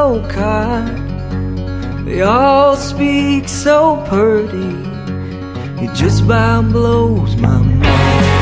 so kind. They all speak so pretty, it just about blows my mind.